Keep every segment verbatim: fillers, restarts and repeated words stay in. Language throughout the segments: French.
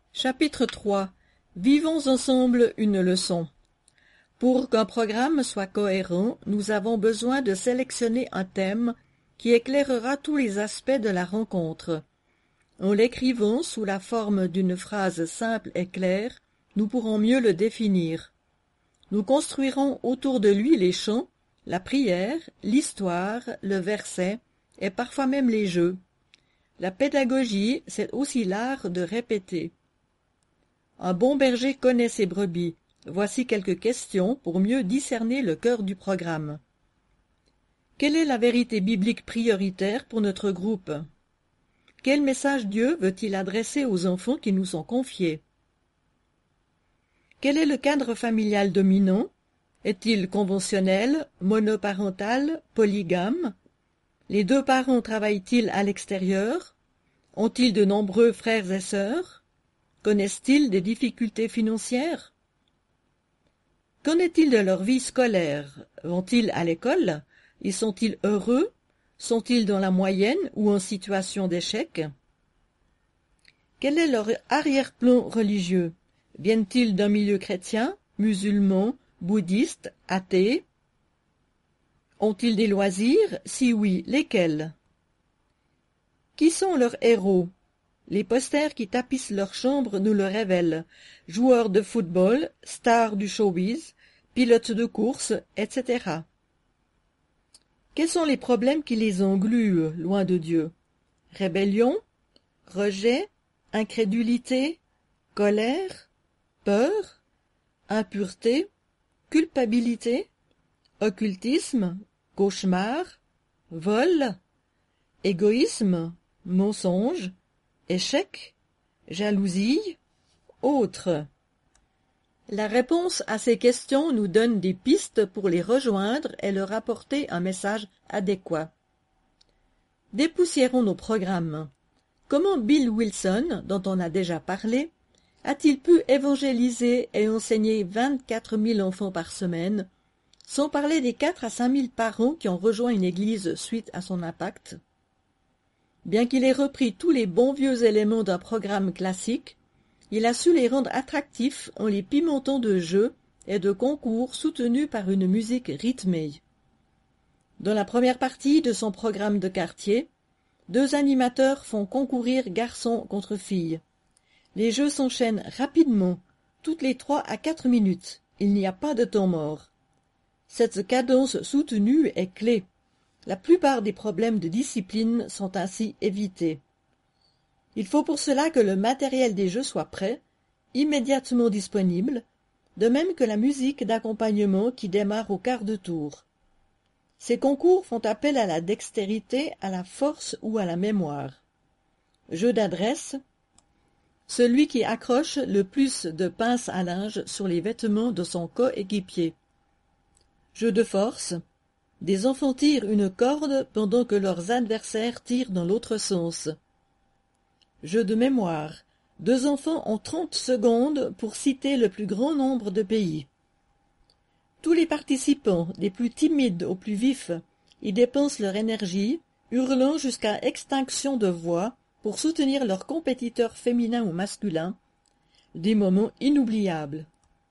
Chapitre trois. Vivons ensemble une leçon. Pour qu'un programme soit cohérent, nous avons besoin de sélectionner un thème qui éclairera tous les aspects de la rencontre. En l'écrivant sous la forme d'une phrase simple et claire, nous pourrons mieux le définir. Nous construirons autour de lui les chants, la prière, l'histoire, le verset et parfois même les jeux. La pédagogie, c'est aussi l'art de répéter. Un bon berger connaît ses brebis. Voici quelques questions pour mieux discerner le cœur du programme. Quelle est la vérité biblique prioritaire pour notre groupe? Quel message Dieu veut-il adresser aux enfants qui nous sont confiés? Quel est le cadre familial dominant? Est-il conventionnel, monoparental, polygame? Les deux parents travaillent-ils à l'extérieur? Ont-ils de nombreux frères et sœurs? Connaissent-ils des difficultés financières? Qu'en est-il de leur vie scolaire? Vont-ils à l'école? Y sont-ils heureux? Sont-ils dans la moyenne ou en situation d'échec? Quel est leur arrière-plan religieux? Viennent-ils d'un milieu chrétien, musulman, bouddhiste, athée? Ont-ils des loisirs? Si oui, lesquels? Qui sont leurs héros? Les posters qui tapissent leur chambre nous le révèlent. Joueurs de football, stars du showbiz, pilotes de course, et cetera. Quels sont les problèmes qui les engluent, loin de Dieu? Rébellion, rejet, incrédulité, colère, peur, impureté, culpabilité, occultisme, cauchemar, vol, égoïsme, mensonge, échec, jalousie, autres. La réponse à ces questions nous donne des pistes pour les rejoindre et leur apporter un message adéquat. Dépoussiérons nos programmes. Comment Bill Wilson, dont on a déjà parlé, a-t-il pu évangéliser et enseigner vingt-quatre mille enfants par semaine, sans parler des quatre à cinq mille parents qui ont rejoint une église suite à son impact? Bien qu'il ait repris tous les bons vieux éléments d'un programme classique, il a su les rendre attractifs en les pimentant de jeux et de concours soutenus par une musique rythmée. Dans la première partie de son programme de quartier, deux animateurs font concourir garçons contre filles. Les jeux s'enchaînent rapidement, toutes les trois à quatre minutes. Il n'y a pas de temps mort. Cette cadence soutenue est clé. La plupart des problèmes de discipline sont ainsi évités. Il faut pour cela que le matériel des jeux soit prêt, immédiatement disponible, de même que la musique d'accompagnement qui démarre au quart de tour. Ces concours font appel à la dextérité, à la force ou à la mémoire. Jeu d'adresse. Celui qui accroche le plus de pinces à linge sur les vêtements de son coéquipier. Jeu de force. Des enfants tirent une corde pendant que leurs adversaires tirent dans l'autre sens. Jeu de mémoire. Deux enfants ont trente secondes pour citer le plus grand nombre de pays. Tous les participants, des plus timides aux plus vifs, y dépensent leur énergie, hurlant jusqu'à extinction de voix pour soutenir leurs compétiteurs féminins ou masculins, des moments inoubliables.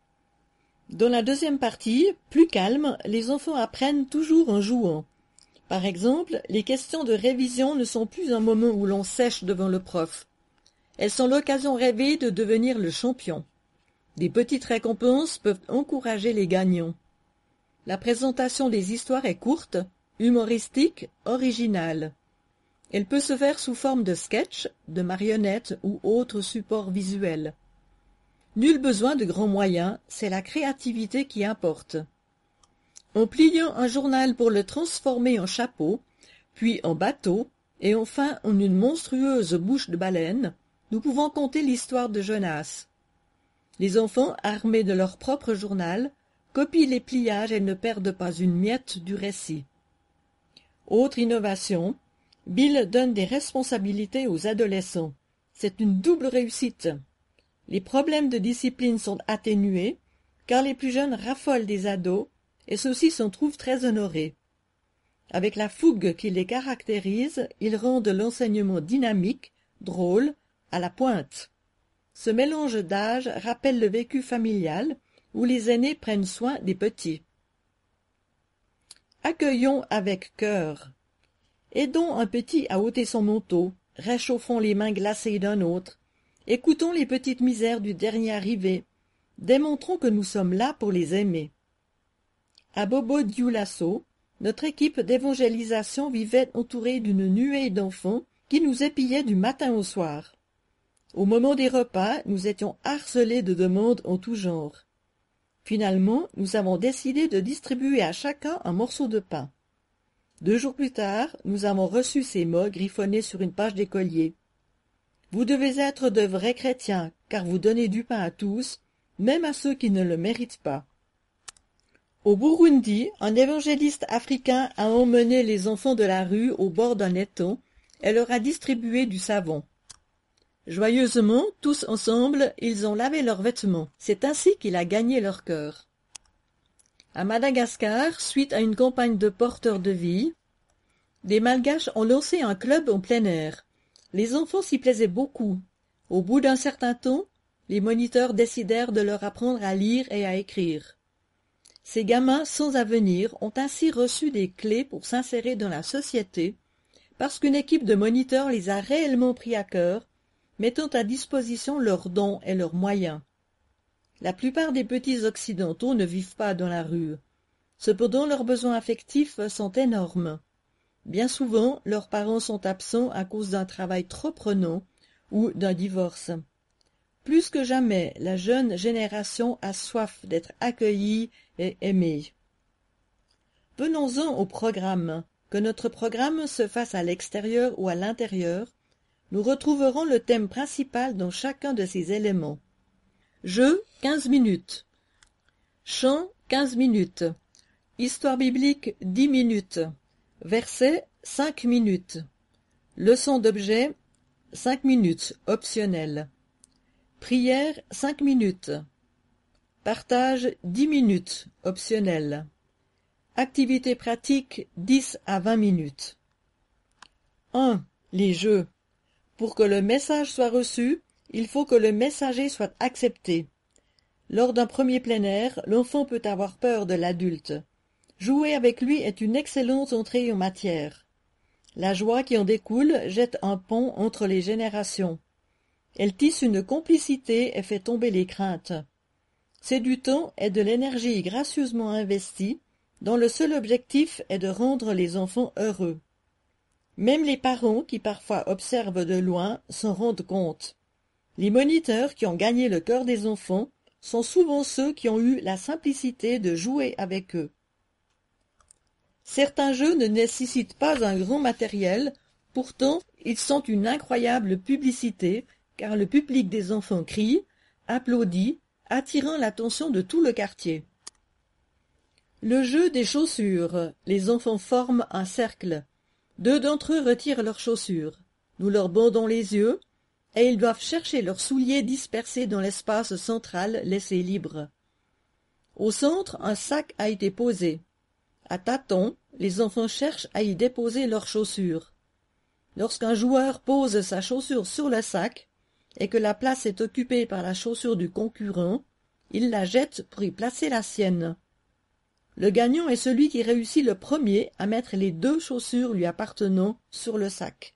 Dans la deuxième partie, plus calme, les enfants apprennent toujours en jouant. Par exemple, les questions de révision ne sont plus un moment où l'on sèche devant le prof. Elles sont l'occasion rêvée de devenir le champion. Des petites récompenses peuvent encourager les gagnants. La présentation des histoires est courte, humoristique, originale. Elle peut se faire sous forme de sketch, de marionnettes ou autres supports visuels. Nul besoin de grands moyens, c'est la créativité qui importe. En pliant un journal pour le transformer en chapeau, puis en bateau, et enfin en une monstrueuse bouche de baleine, nous pouvons conter l'histoire de Jonas. Les enfants, armés de leur propre journal, copient les pliages et ne perdent pas une miette du récit. Autre innovation, Bill donne des responsabilités aux adolescents. C'est une double réussite. Les problèmes de discipline sont atténués, car les plus jeunes raffolent des ados, et ceux-ci s'en trouvent très honorés. Avec la fougue qui les caractérise, ils rendent l'enseignement dynamique, drôle, à la pointe. Ce mélange d'âge rappelle le vécu familial où les aînés prennent soin des petits. Accueillons avec cœur. Aidons un petit à ôter son manteau, réchauffons les mains glacées d'un autre, écoutons les petites misères du dernier arrivé, démontrons que nous sommes là pour les aimer. À Bobo-Dioulasso, notre équipe d'évangélisation vivait entourée d'une nuée d'enfants qui nous épiaient du matin au soir. Au moment des repas, nous étions harcelés de demandes en tout genre. Finalement, nous avons décidé de distribuer à chacun un morceau de pain. Deux jours plus tard, nous avons reçu ces mots griffonnés sur une page d'écolier. « Vous devez être de vrais chrétiens, car vous donnez du pain à tous, même à ceux qui ne le méritent pas. » Au Burundi, un évangéliste africain a emmené les enfants de la rue au bord d'un étang et leur a distribué du savon. Joyeusement, tous ensemble, ils ont lavé leurs vêtements. C'est ainsi qu'il a gagné leur cœur. À Madagascar, suite à une campagne de porteurs de vie, des Malgaches ont lancé un club en plein air. Les enfants s'y plaisaient beaucoup. Au bout d'un certain temps, les moniteurs décidèrent de leur apprendre à lire et à écrire. Ces gamins sans avenir ont ainsi reçu des clés pour s'insérer dans la société, parce qu'une équipe de moniteurs les a réellement pris à cœur, mettant à disposition leurs dons et leurs moyens. La plupart des petits occidentaux ne vivent pas dans la rue. Cependant, leurs besoins affectifs sont énormes. Bien souvent, leurs parents sont absents à cause d'un travail trop prenant ou d'un divorce. Plus que jamais, la jeune génération a soif d'être accueillie et aimée. Venons-en au programme. Que notre programme se fasse à l'extérieur ou à l'intérieur, nous retrouverons le thème principal dans chacun de ces éléments. Jeu, quinze minutes. Chant, quinze minutes. Histoire biblique, dix minutes. Verset, cinq minutes. Leçon d'objet, cinq minutes, optionnel. Prière, cinq minutes. Partage, dix minutes, optionnel. Activité pratique, dix à vingt minutes. un. Les jeux. Pour que le message soit reçu, il faut que le messager soit accepté. Lors d'un premier plein air, l'enfant peut avoir peur de l'adulte. Jouer avec lui est une excellente entrée en matière. La joie qui en découle jette un pont entre les générations. Elle tisse une complicité et fait tomber les craintes. C'est du temps et de l'énergie gracieusement investis, dont le seul objectif est de rendre les enfants heureux. Même les parents qui parfois observent de loin s'en rendent compte. Les moniteurs qui ont gagné le cœur des enfants sont souvent ceux qui ont eu la simplicité de jouer avec eux. Certains jeux ne nécessitent pas un grand matériel, pourtant ils sont une incroyable publicité, car le public des enfants crie, applaudit, attirant l'attention de tout le quartier. Le jeu des chaussures. Les enfants forment un cercle. Deux d'entre eux retirent leurs chaussures. Nous leur bandons les yeux, et ils doivent chercher leurs souliers dispersés dans l'espace central laissé libre. Au centre, un sac a été posé. À tâtons, les enfants cherchent à y déposer leurs chaussures. Lorsqu'un joueur pose sa chaussure sur le sac, et que la place est occupée par la chaussure du concurrent, il la jette pour y placer la sienne. Le gagnant est celui qui réussit le premier à mettre les deux chaussures lui appartenant sur le sac.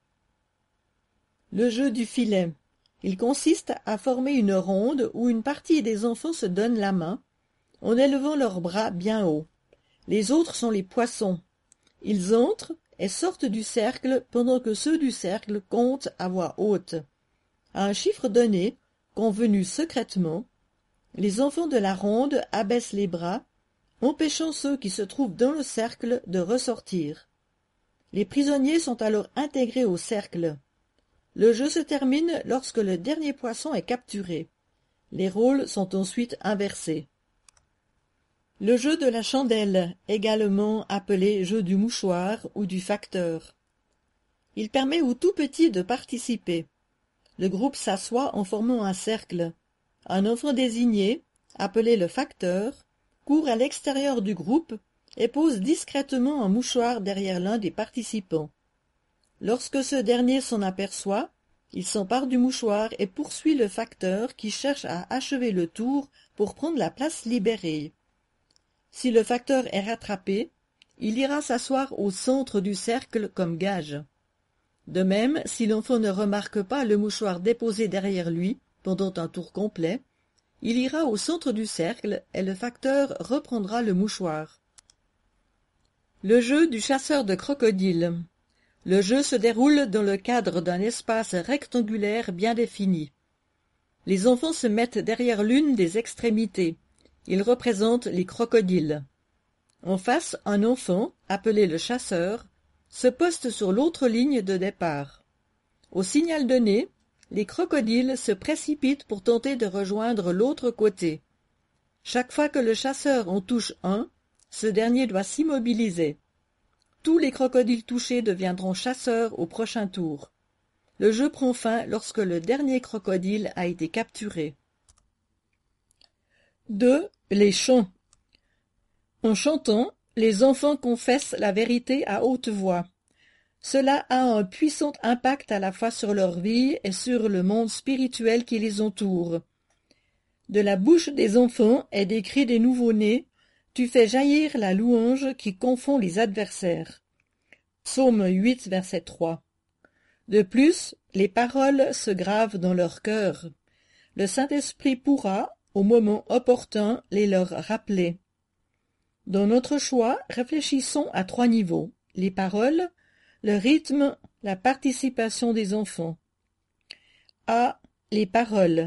Le jeu du filet. Il consiste à former une ronde où une partie des enfants se donne la main, en élevant leurs bras bien haut. Les autres sont les poissons. Ils entrent et sortent du cercle pendant que ceux du cercle comptent à voix haute. À un chiffre donné, convenu secrètement, les enfants de la ronde abaissent les bras, empêchant ceux qui se trouvent dans le cercle de ressortir. Les prisonniers sont alors intégrés au cercle. Le jeu se termine lorsque le dernier poisson est capturé. Les rôles sont ensuite inversés. Le jeu de la chandelle, également appelé jeu du mouchoir ou du facteur. Il permet aux tout-petits de participer. Le groupe s'assoit en formant un cercle. Un enfant désigné, appelé le facteur, court à l'extérieur du groupe et pose discrètement un mouchoir derrière l'un des participants. Lorsque ce dernier s'en aperçoit, Il s'empare du mouchoir et poursuit le facteur qui cherche à achever le tour pour prendre la place libérée. Si le facteur est rattrapé, il ira s'asseoir au centre du cercle comme gage. De même, si l'enfant ne remarque pas le mouchoir déposé derrière lui pendant un tour complet, il ira au centre du cercle et le facteur reprendra le mouchoir. Le jeu du chasseur de crocodiles. Le jeu se déroule dans le cadre d'un espace rectangulaire bien défini. Les enfants se mettent derrière l'une des extrémités. Ils représentent les crocodiles. En face, un enfant, appelé le chasseur, se poste sur l'autre ligne de départ. Au signal donné, les crocodiles se précipitent pour tenter de rejoindre l'autre côté. Chaque fois que le chasseur en touche un, ce dernier doit s'immobiliser. Tous les crocodiles touchés deviendront chasseurs au prochain tour. Le jeu prend fin lorsque le dernier crocodile a été capturé. deux. Les chants. En chantant, les enfants confessent la vérité à haute voix. Cela a un puissant impact à la fois sur leur vie et sur le monde spirituel qui les entoure. De la bouche des enfants et des cris des nouveau-nés, tu fais jaillir la louange qui confond les adversaires. Psaume huit, verset trois. De plus, les paroles se gravent dans leur cœur. Le Saint-Esprit pourra, au moment opportun, les leur rappeler. Dans notre choix, réfléchissons à trois niveaux: les paroles, le rythme, la participation des enfants. A. Les paroles.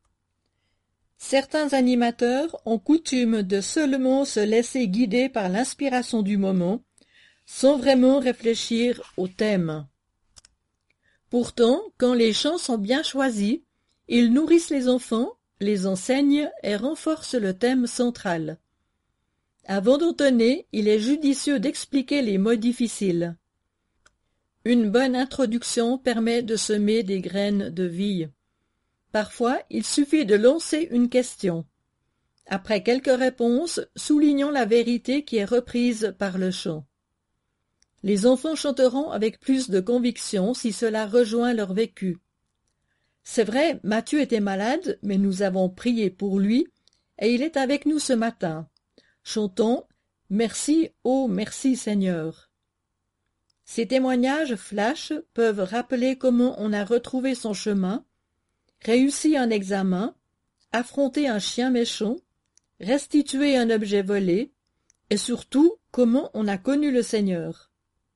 Certains animateurs ont coutume de seulement se laisser guider par l'inspiration du moment, sans vraiment réfléchir au thème. Pourtant, quand les chants sont bien choisis, ils nourrissent les enfants, les enseignent et renforcent le thème central. Avant d'entonner, il est judicieux d'expliquer les mots difficiles. Une bonne introduction permet de semer des graines de vie. Parfois, il suffit de lancer une question. Après quelques réponses, soulignons la vérité qui est reprise par le chant. Les enfants chanteront avec plus de conviction si cela rejoint leur vécu. C'est vrai, Matthieu était malade, mais nous avons prié pour lui, et il est avec nous ce matin. Chantons « Merci, ô merci Seigneur ». Ces témoignages flash peuvent rappeler comment on a retrouvé son chemin, réussi un examen, affronté un chien méchant, restitué un objet volé, et surtout comment on a connu le Seigneur.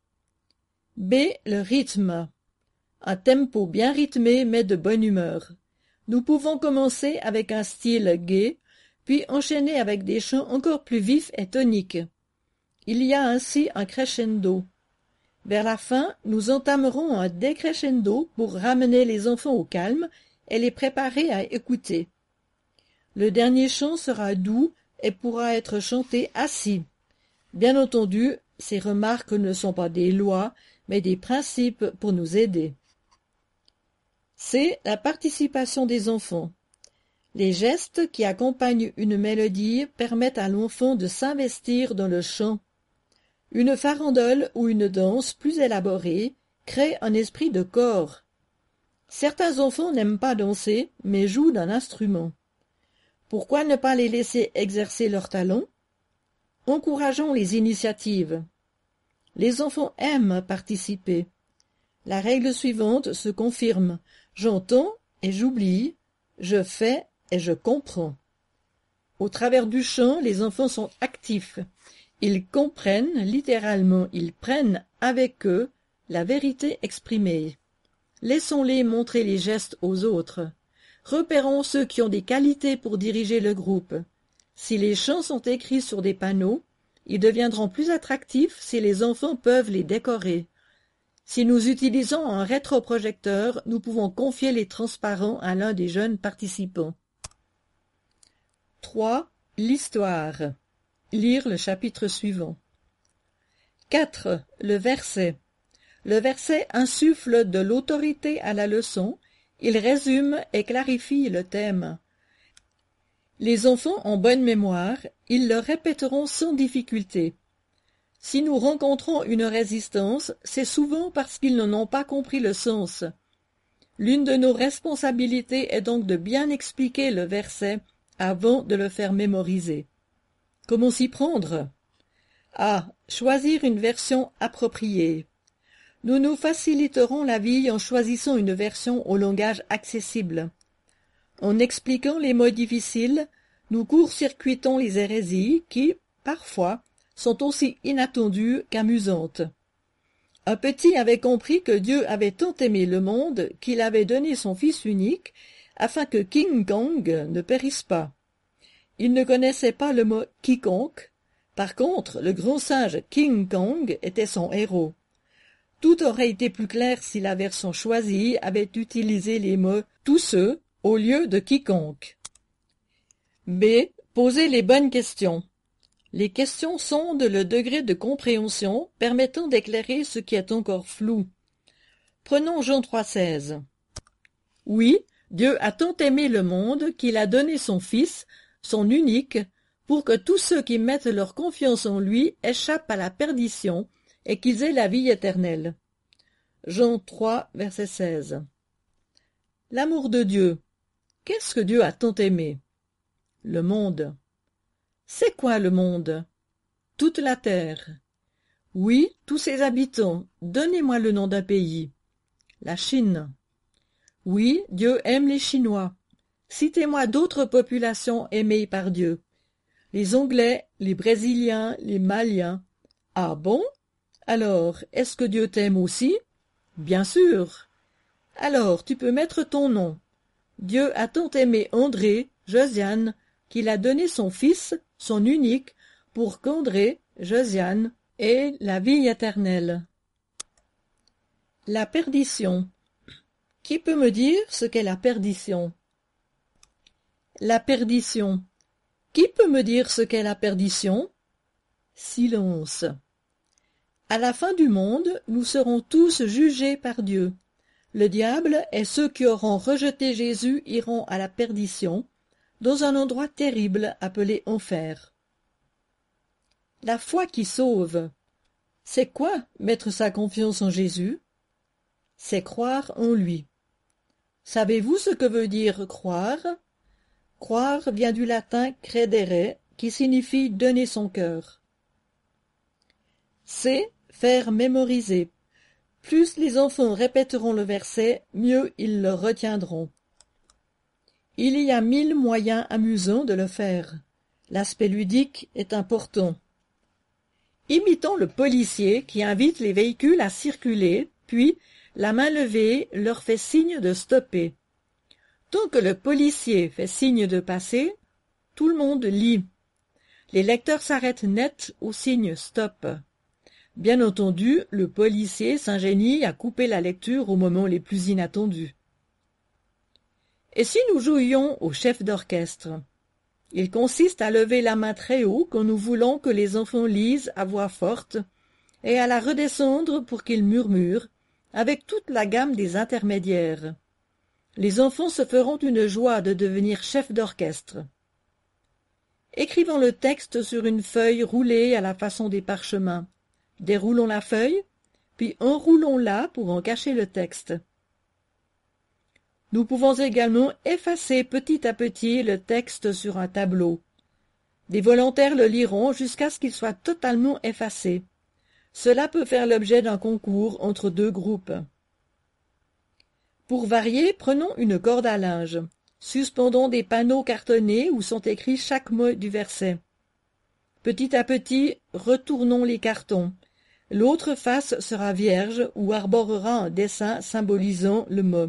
B. Le rythme. Un tempo bien rythmé met de bonne humeur. Nous pouvons commencer avec un style gai, puis enchaîner avec des chants encore plus vifs et toniques. Il y a ainsi un crescendo. Vers la fin, nous entamerons un décrescendo pour ramener les enfants au calme et les préparer à écouter. Le dernier chant sera doux et pourra être chanté assis. Bien entendu, ces remarques ne sont pas des lois, mais des principes pour nous aider. C'est la participation des enfants. Les gestes qui accompagnent une mélodie permettent à l'enfant de s'investir dans le chant. Une farandole ou une danse plus élaborée crée un esprit de corps. Certains enfants n'aiment pas danser, mais jouent d'un instrument. Pourquoi ne pas les laisser exercer leurs talents? Encourageons les initiatives. Les enfants aiment participer. La règle suivante se confirme. J'entends et j'oublie, je fais et je comprends. Au travers du chant, les enfants sont actifs. Ils comprennent, littéralement, ils prennent avec eux la vérité exprimée. Laissons-les montrer les gestes aux autres. Repérons ceux qui ont des qualités pour diriger le groupe. Si les chants sont écrits sur des panneaux, ils deviendront plus attractifs si les enfants peuvent les décorer. Si nous utilisons un rétroprojecteur, nous pouvons confier les transparents à l'un des jeunes participants. trois. L'histoire. Lire le chapitre suivant. quatre. Le verset. Le verset insuffle de l'autorité à la leçon, il résume et clarifie le thème. Les enfants ont bonne mémoire, ils le répéteront sans difficulté. Si nous rencontrons une résistance, c'est souvent parce qu'ils n'en ont pas compris le sens. L'une de nos responsabilités est donc de bien expliquer le verset avant de le faire mémoriser. Comment s'y prendre? A. Choisir une version appropriée. Nous nous faciliterons la vie en choisissant une version au langage accessible. En expliquant les mots difficiles, nous court-circuitons les hérésies qui, parfois, sont aussi inattendues qu'amusantes. Un petit avait compris que Dieu avait tant aimé le monde qu'il avait donné son Fils unique afin que King Kong ne périsse pas. Il ne connaissait pas le mot quiconque. Par contre, le grand singe King Kong était son héros. Tout aurait été plus clair si la version choisie avait utilisé les mots « tous ceux » au lieu de « quiconque ». B. Poser les bonnes questions. Les questions sondent le degré de compréhension permettant d'éclairer ce qui est encore flou. Prenons Jean trois seize. Oui, Dieu a tant aimé le monde qu'il a donné son Fils, son unique, pour que tous ceux qui mettent leur confiance en lui échappent à la perdition et qu'ils aient la vie éternelle. Jean trois, verset seize. L'amour de Dieu. Qu'est-ce que Dieu a tant aimé? Le monde. C'est quoi le monde? Toute la terre. Oui, tous ses habitants. Donnez-moi le nom d'un pays. La Chine. Oui, Dieu aime les Chinois. Citez-moi d'autres populations aimées par Dieu. Les Anglais, les Brésiliens, les Maliens. Ah bon? Alors, est-ce que Dieu t'aime aussi? Bien sûr. Alors, tu peux mettre ton nom. Dieu a tant aimé André, Josiane, qu'il a donné son Fils, son unique, pour qu'André, Josiane, ait la vie éternelle. La perdition. Qui peut me dire ce qu'est la perdition? La perdition. Qui peut me dire ce qu'est la perdition? Silence. À la fin du monde, nous serons tous jugés par Dieu. Le diable et ceux qui auront rejeté Jésus iront à la perdition, dans un endroit terrible appelé enfer. La foi qui sauve. C'est quoi mettre sa confiance en Jésus? C'est croire en lui. Savez-vous ce que veut dire croire? Croire vient du latin credere, qui signifie donner son cœur. C'est faire mémoriser. Plus les enfants répéteront le verset, mieux ils le retiendront. Il y a mille moyens amusants de le faire. L'aspect ludique est important. Imitons le policier qui invite les véhicules à circuler, puis, la main levée, leur fait signe de stopper. Tant que le policier fait signe de passer, tout le monde lit. Les lecteurs s'arrêtent net au signe stop. Bien entendu, le policier s'ingénie à couper la lecture aux moments les plus inattendus. Et si nous jouions au chef d'orchestre? Il consiste à lever la main très haut quand nous voulons que les enfants lisent à voix forte et à la redescendre pour qu'ils murmurent, avec toute la gamme des intermédiaires. Les enfants se feront une joie de devenir chef d'orchestre. Écrivons le texte sur une feuille roulée à la façon des parchemins. Déroulons la feuille, puis enroulons-la pour en cacher le texte. Nous pouvons également effacer petit à petit le texte sur un tableau. Des volontaires le liront jusqu'à ce qu'il soit totalement effacé. Cela peut faire l'objet d'un concours entre deux groupes. Pour varier, prenons une corde à linge. Suspendons des panneaux cartonnés où sont écrits chaque mot du verset. Petit à petit, retournons les cartons. L'autre face sera vierge ou arborera un dessin symbolisant le mot.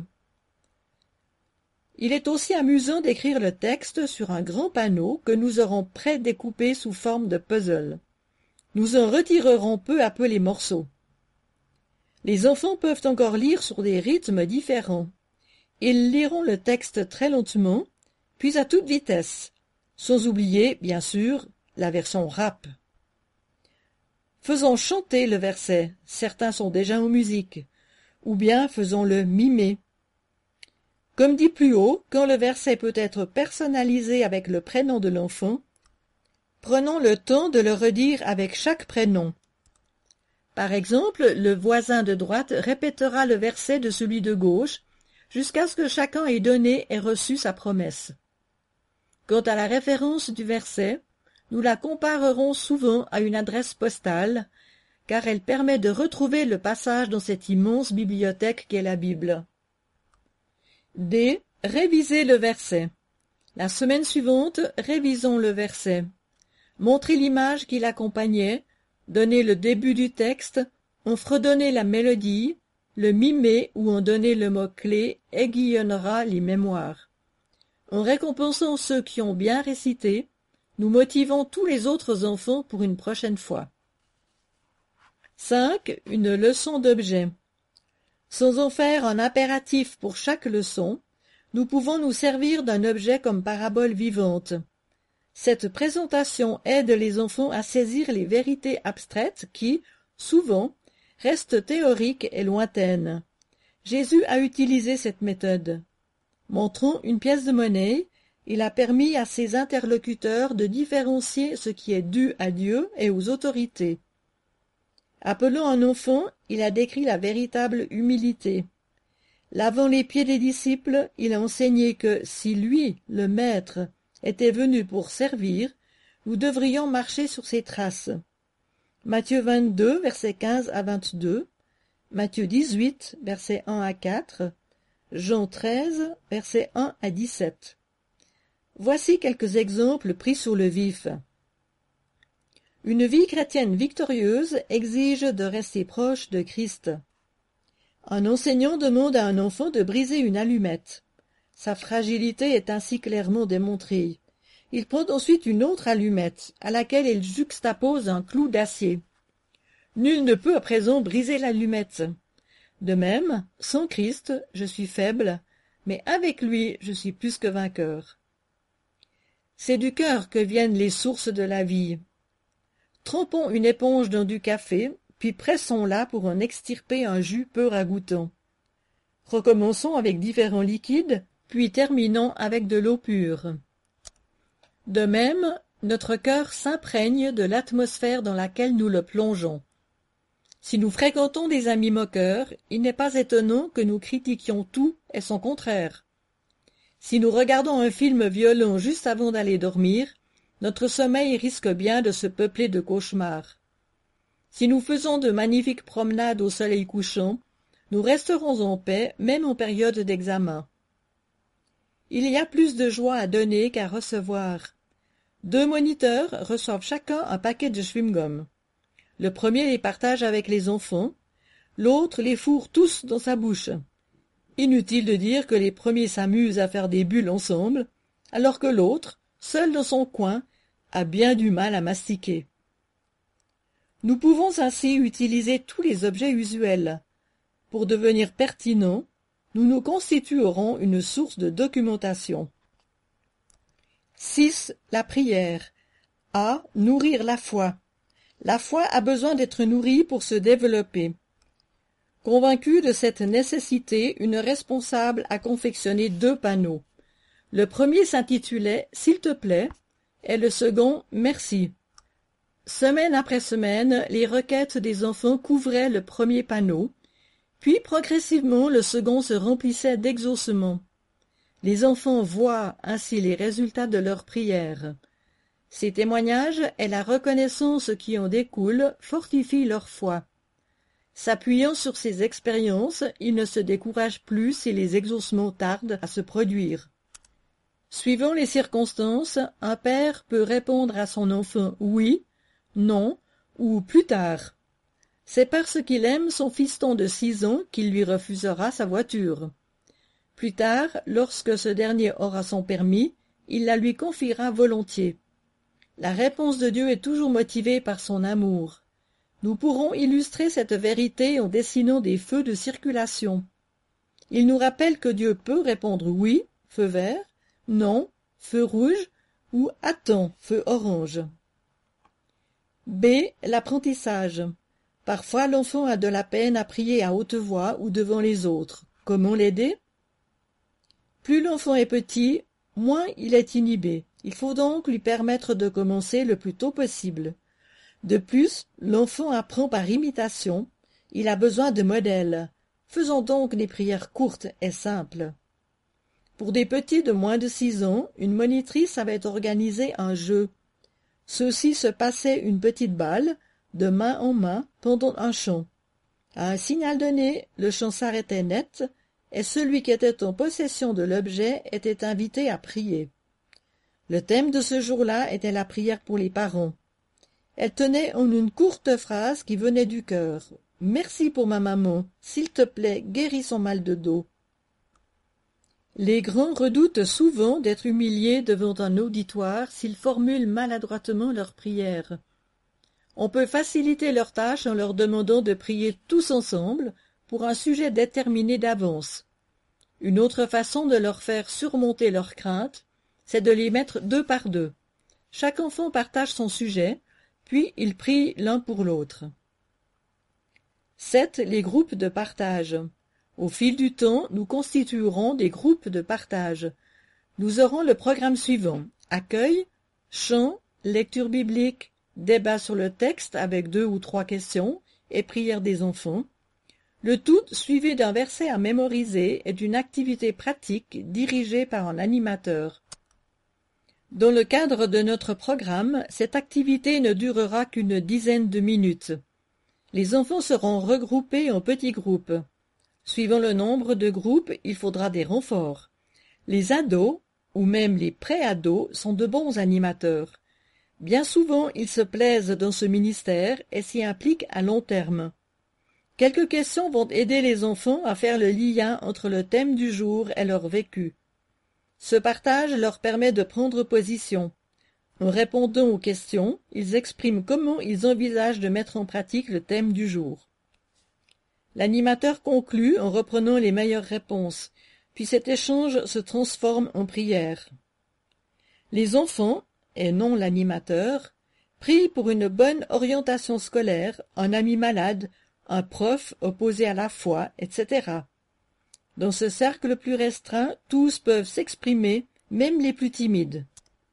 Il est aussi amusant d'écrire le texte sur un grand panneau que nous aurons pré-découpé sous forme de puzzle. Nous en retirerons peu à peu les morceaux. Les enfants peuvent encore lire sur des rythmes différents. Ils liront le texte très lentement, puis à toute vitesse, sans oublier, bien sûr, la version rap. Faisons chanter le verset, certains sont déjà en musique, ou bien faisons-le mimer. Comme dit plus haut, quand le verset peut être personnalisé avec le prénom de l'enfant, prenons le temps de le redire avec chaque prénom. Par exemple, le voisin de droite répétera le verset de celui de gauche, jusqu'à ce que chacun ait donné et reçu sa promesse. Quant à la référence du verset, nous la comparerons souvent à une adresse postale, car elle permet de retrouver le passage dans cette immense bibliothèque qu'est la Bible. D. Réviser le verset. La semaine suivante, révisons le verset. Montrer l'image qui l'accompagnait, donner le début du texte, en fredonner la mélodie, le mimer ou en donner le mot-clé aiguillonnera les mémoires. En récompensant ceux qui ont bien récité, nous motivons tous les autres enfants pour une prochaine fois. cinq. Une leçon d'objet. Sans en faire un impératif pour chaque leçon, nous pouvons nous servir d'un objet comme parabole vivante. Cette présentation aide les enfants à saisir les vérités abstraites qui, souvent, restent théoriques et lointaines. Jésus a utilisé cette méthode. Montrant une pièce de monnaie, il a permis à ses interlocuteurs de différencier ce qui est dû à Dieu et aux autorités. Appelant un enfant, il a décrit la véritable humilité. Lavant les pieds des disciples, il a enseigné que si lui, le Maître, était venu pour servir, nous devrions marcher sur ses traces. Matthieu vingt-deux, versets quinze à vingt-deux, Matthieu dix-huit, versets un à quatre, Jean treize, versets un à dix-sept. Voici quelques exemples pris sur le vif. Une vie chrétienne victorieuse exige de rester proche de Christ. Un enseignant demande à un enfant de briser une allumette. Sa fragilité est ainsi clairement démontrée. Il prend ensuite une autre allumette, à laquelle il juxtapose un clou d'acier. Nul ne peut à présent briser l'allumette. De même, sans Christ, je suis faible, mais avec lui, je suis plus que vainqueur. C'est du cœur que viennent les sources de la vie. Trempons une éponge dans du café, puis pressons-la pour en extirper un jus peu ragoûtant. Recommençons avec différents liquides, puis terminons avec de l'eau pure. De même, notre cœur s'imprègne de l'atmosphère dans laquelle nous le plongeons. Si nous fréquentons des amis moqueurs, il n'est pas étonnant que nous critiquions tout et son contraire. Si nous regardons un film violent juste avant d'aller dormir, notre sommeil risque bien de se peupler de cauchemars. Si nous faisons de magnifiques promenades au soleil couchant, nous resterons en paix même en période d'examen. Il y a plus de joie à donner qu'à recevoir. Deux moniteurs reçoivent chacun un paquet de chewing-gum. Le premier les partage avec les enfants, l'autre les fourre tous dans sa bouche. Inutile de dire que les premiers s'amusent à faire des bulles ensemble, alors que l'autre, seul dans son coin, a bien du mal à mastiquer. Nous pouvons ainsi utiliser tous les objets usuels. Pour devenir pertinents, nous nous constituerons une source de documentation. six. La prière. A. Nourrir la foi. La foi a besoin d'être nourrie pour se développer. Convaincue de cette nécessité, une responsable a confectionné deux panneaux. Le premier s'intitulait « S'il te plaît » et le second « Merci ». Semaine après semaine, les requêtes des enfants couvraient le premier panneau, puis progressivement le second se remplissait d'exaucements. Les enfants voient ainsi les résultats de leurs prières. Ces témoignages et la reconnaissance qui en découle fortifient leur foi. S'appuyant sur ces expériences, ils ne se découragent plus si les exaucements tardent à se produire. Suivant les circonstances, un père peut répondre à son enfant « oui », « non » ou « plus tard ». C'est parce qu'il aime son fiston de six ans qu'il lui refusera sa voiture. Plus tard, lorsque ce dernier aura son permis, il la lui confiera volontiers. La réponse de Dieu est toujours motivée par son amour. Nous pourrons illustrer cette vérité en dessinant des feux de circulation. Il nous rappelle que Dieu peut répondre « oui », feu vert, « non », feu rouge ou « attends », feu orange. B. L'apprentissage. Parfois l'enfant a de la peine à prier à haute voix ou devant les autres. Comment l'aider? Plus l'enfant est petit, moins il est inhibé. Il faut donc lui permettre de commencer le plus tôt possible. De plus, l'enfant apprend par imitation. Il a besoin de modèles. Faisons donc des prières courtes et simples. Pour des petits de moins de six ans, une monitrice avait organisé un jeu. Ceux-ci se passaient une petite balle, de main en main, pendant un chant. À un signal donné, le chant s'arrêtait net, et celui qui était en possession de l'objet était invité à prier. Le thème de ce jour-là était la prière pour les parents. Elle tenait en une courte phrase qui venait du cœur. « Merci pour ma maman. S'il te plaît, guéris son mal de dos. » Les grands redoutent souvent d'être humiliés devant un auditoire s'ils formulent maladroitement leur prière. On peut faciliter leur tâche en leur demandant de prier tous ensemble pour un sujet déterminé d'avance. Une autre façon de leur faire surmonter leurs craintes, c'est de les mettre deux par deux. Chaque enfant partage son sujet, puis ils prient l'un pour l'autre. sept. Les groupes de partage. Au fil du temps, nous constituerons des groupes de partage. Nous aurons le programme suivant: accueil, chant, lecture biblique, débat sur le texte avec deux ou trois questions et prière des enfants, le tout suivi d'un verset à mémoriser et d'une activité pratique dirigée par un animateur. Dans le cadre de notre programme, cette activité ne durera qu'une dizaine de minutes. Les enfants seront regroupés en petits groupes. Suivant le nombre de groupes, il faudra des renforts. Les ados, ou même les pré-ados, sont de bons animateurs. Bien souvent, ils se plaisent dans ce ministère et s'y impliquent à long terme. Quelques questions vont aider les enfants à faire le lien entre le thème du jour et leur vécu. Ce partage leur permet de prendre position. En répondant aux questions, ils expriment comment ils envisagent de mettre en pratique le thème du jour. L'animateur conclut en reprenant les meilleures réponses, puis cet échange se transforme en prière. Les enfants, et non l'animateur, prient pour une bonne orientation scolaire, un ami malade, un prof opposé à la foi, et cetera. Dans ce cercle plus restreint, tous peuvent s'exprimer, même les plus timides.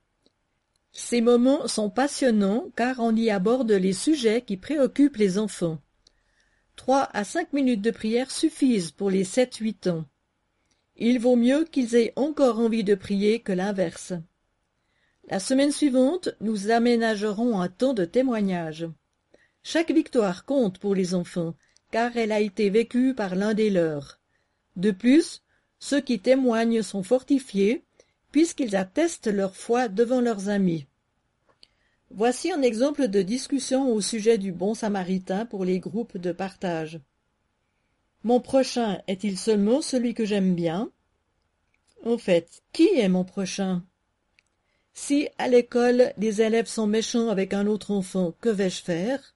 Ces moments sont passionnants car on y aborde les sujets qui préoccupent les enfants. Trois à cinq minutes de prière suffisent pour les sept huit ans. Il vaut mieux qu'ils aient encore envie de prier que l'inverse. La semaine suivante, nous aménagerons un temps de témoignage. Chaque victoire compte pour les enfants, car elle a été vécue par l'un des leurs. De plus, ceux qui témoignent sont fortifiés, puisqu'ils attestent leur foi devant leurs amis. Voici un exemple de discussion au sujet du bon samaritain pour les groupes de partage. Mon prochain est-il seulement celui que j'aime bien? En fait, qui est mon prochain? Si, à l'école, des élèves sont méchants avec un autre enfant, que vais-je faire?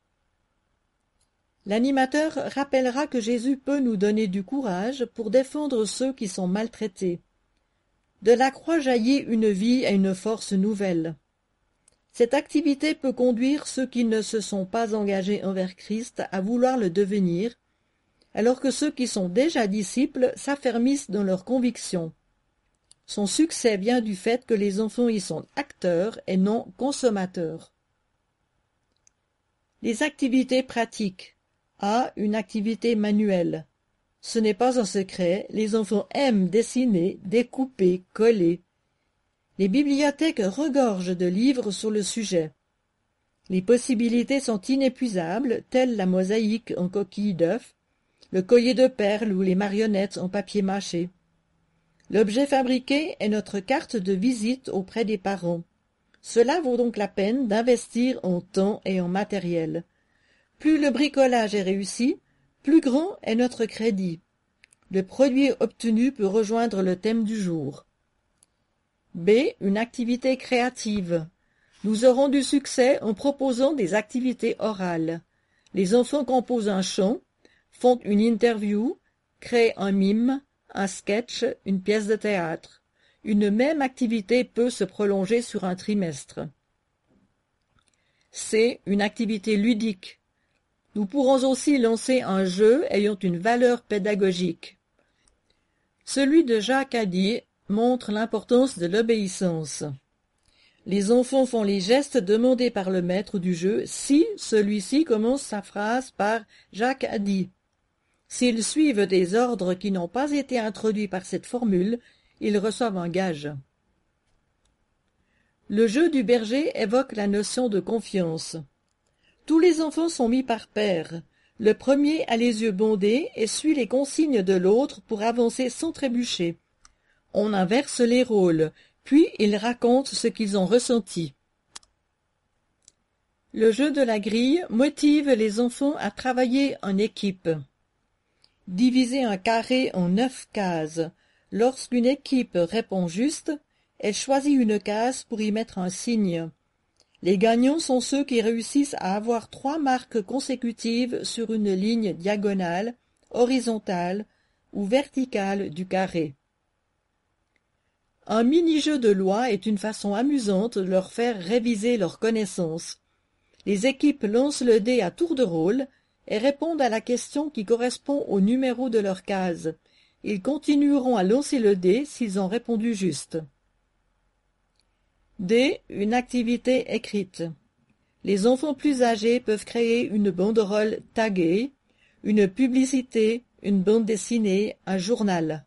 L'animateur rappellera que Jésus peut nous donner du courage pour défendre ceux qui sont maltraités. De la croix jaillit une vie et une force nouvelles. Cette activité peut conduire ceux qui ne se sont pas engagés envers Christ à vouloir le devenir, alors que ceux qui sont déjà disciples s'affermissent dans leurs convictions. Son succès vient du fait que les enfants y sont acteurs et non consommateurs. Les activités pratiques. A. Une activité manuelle. Ce n'est pas un secret, les enfants aiment dessiner, découper, coller. Les bibliothèques regorgent de livres sur le sujet. Les possibilités sont inépuisables, telles la mosaïque en coquille d'œuf, le collier de perles ou les marionnettes en papier mâché. L'objet fabriqué est notre carte de visite auprès des parents. Cela vaut donc la peine d'investir en temps et en matériel. Plus le bricolage est réussi, plus grand est notre crédit. Le produit obtenu peut rejoindre le thème du jour. B. Une activité créative. Nous aurons du succès en proposant des activités orales. Les enfants composent un chant, font une interview, créent un mime, un sketch, une pièce de théâtre. Une même activité peut se prolonger sur un trimestre. C. Une activité ludique. Nous pourrons aussi lancer un jeu ayant une valeur pédagogique. Celui de Jacques Addy montre l'importance de l'obéissance. Les enfants font les gestes demandés par le maître du jeu si celui-ci commence sa phrase par Jacques Addy. S'ils suivent des ordres qui n'ont pas été introduits par cette formule, ils reçoivent un gage. Le jeu du berger évoque la notion de confiance. Tous les enfants sont mis par paires. Le premier a les yeux bondés et suit les consignes de l'autre pour avancer sans trébucher. On inverse les rôles, puis ils racontent ce qu'ils ont ressenti. Le jeu de la grille motive les enfants à travailler en équipe. Diviser un carré en neuf cases. Lorsqu'une équipe répond juste, elle choisit une case pour y mettre un signe. Les gagnants sont ceux qui réussissent à avoir trois marques consécutives sur une ligne diagonale, horizontale ou verticale du carré. Un mini-jeu de loi est une façon amusante de leur faire réviser leurs connaissances. Les équipes lancent le dé à tour de rôle et répondent à la question qui correspond au numéro de leur case. Ils continueront à lancer le dé s'ils ont répondu juste. D. Une activité écrite. Les enfants plus âgés peuvent créer une banderole taguée, une publicité, une bande dessinée, un journal.